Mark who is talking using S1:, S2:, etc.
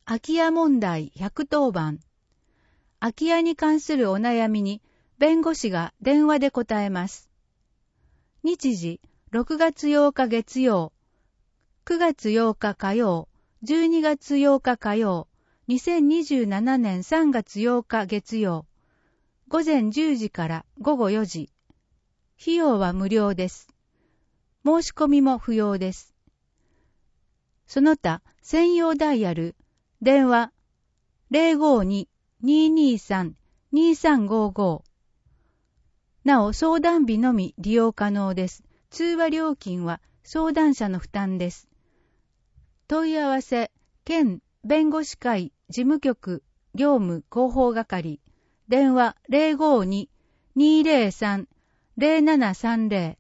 S1: 空き家問題110番。空き家に関するお悩みに弁護士が電話で答えます。日時6月8日月曜、9月8日火曜、12月8日火曜、2027年3月8日月曜、午前10時から午後4時。費用は無料です。申し込みも不要です。その他専用ダイヤル、電話 052-223-2355。なお相談日のみ利用可能です。通話料金は相談者の負担です。問い合わせ、県弁護士会事務局業務広報係、電話 052-203-0730